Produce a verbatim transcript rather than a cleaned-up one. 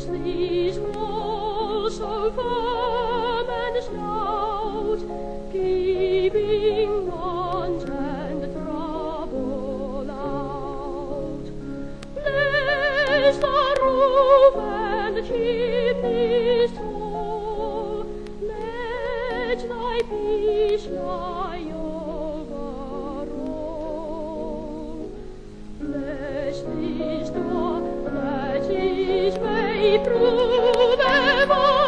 bless these walls so firm and stout, keeping want and trouble out. Bless the roof and chimneys tall, let thy peace lie over all. Bless this door that it may prove ever